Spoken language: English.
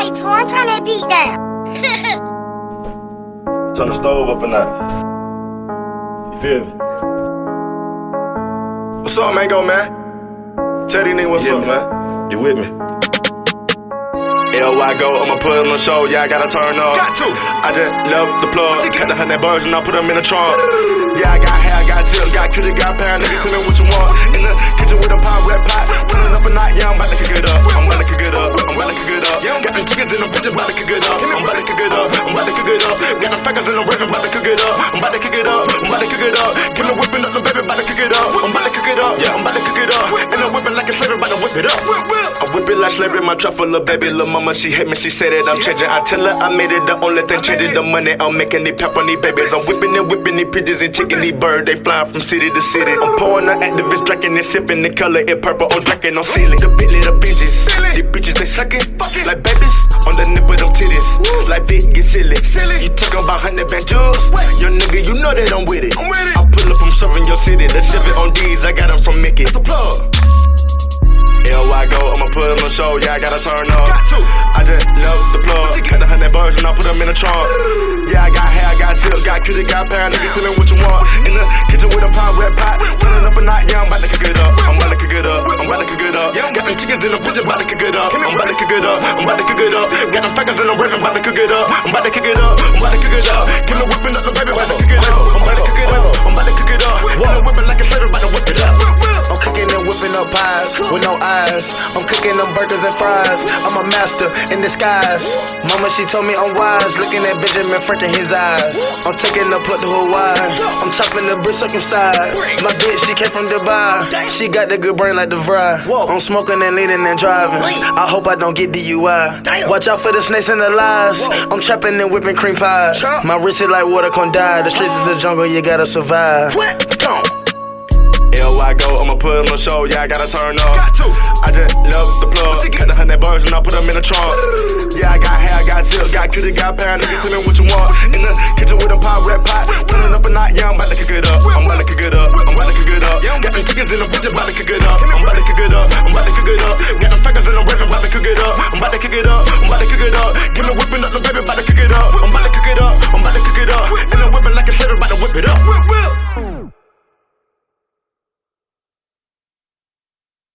Hey, Torn, turn that beat down. Turn the stove up a notch. You feel me? What's up, Mango, man? Tell these niggas what's up, man. You with me? I go, I'ma put on the show, yeah, I gotta turn up. Got to. I just love the plug. Got the 100 birds and I put them in the trunk. Yeah, I got hair, got zip, got cutie, got pound. Nigga, tell me what you want. In the kitchen with a pot, red pot. Put it up a night, yeah, I'm about to cook it up. I'm about to cook it up. I'm about to cook it up. Got them chickens in the bitch, about to cook it up. I'm about to cook it up. I'm about to cook it up. Got them faggers in the rip, about to cook it up. I'm about to cook it up. I'm about to cook it up. Kill the whipping up the baby, about to cook it up. I'm about to cook it up. Yeah, I'm about to cook it up. And I'm whipping like a slavery, about to whip it up. I whip it like slavery, my trap full of baby. Lil' mama, she hate me, she say that I'm changing. I tell her I made it, the only thing changing the money. I'm making the pep on these babies. I'm whipping these pigeons and chicken these birds. They flying from city to city. I'm pouring the activist, drinking and sipping the color it purple. I'm drinking, I'm sealing the Bentley, the bitches. These bitches, they sucking like babies on the nip of them titties. Like big, get silly. You talking about 100 banjos? Your nigga, you know that I'm with it. I pull up, I'm serving your city. The ship it on D's, I got them from Mickey. That's the plug. I go, I'ma put on the show, yeah, I gotta turn up. I just love the plug. Got the 100 birds and I put them in the trunk. Yeah, I got hair, got zip, got cutie, got pound. Nigga, tell me what you want. In the kitchen with a pot, red pot. Put it up a night, yeah, I'm about to cook it up. I'm about to cook it up. I'm about to cook it up. Got them chickens in the bitch, about to cook it up. I'm about to cook it up. I'm about to cook it up. Got them faggers in the rip, I'm about to cook it up. I'm about to cook it up. I'm about to cook it up. Kill me whipping up the baby, about to cook it up. I'm about to cook it up. I'm about to cook it up. Kill me whipping like a slater, about to whip it up. I'm cooking and whipping up pies with no eyes. I'm cooking them burgers and fries. I'm a master in disguise. Mama, she told me I'm wise. Looking at Benjamin Franklin, his eyes. I'm taking the plug to Hawaii. I'm chopping the brick circumcised. My bitch, she came from Dubai. She got the good brain like DeVry. I'm smoking and leaning and driving. I hope I don't get DUI. Watch out for the snakes and the lies. I'm trapping and whipping cream pies. My wrist is like water can die. The streets is a jungle, you gotta survive. I go, I'ma put on the show, yeah, I gotta turn up. I just love the plug. Got the 100 birds and I put them in the trunk. Yeah, I got hair, got zip, got cutie, got pound. Nigga, tell me what you want. In the kitchen with a pot, red pot. Put it up a night, yeah, I'm about to cook it up. I'm about to cook it up. I'm about to cook it up. Got them chickens in the bitch, about to cook it up. I'm about to cook it up. I'm about to cook it up. Got them faggers in the rip, I'm about to cook it up. I'm about to cook it up. I'm about to cook it up. Kill me whipping up the baby, about to cook it up. I'm about to cook it up. I'm about to cook it up. And I'm whipping like a slater, about to whip it up.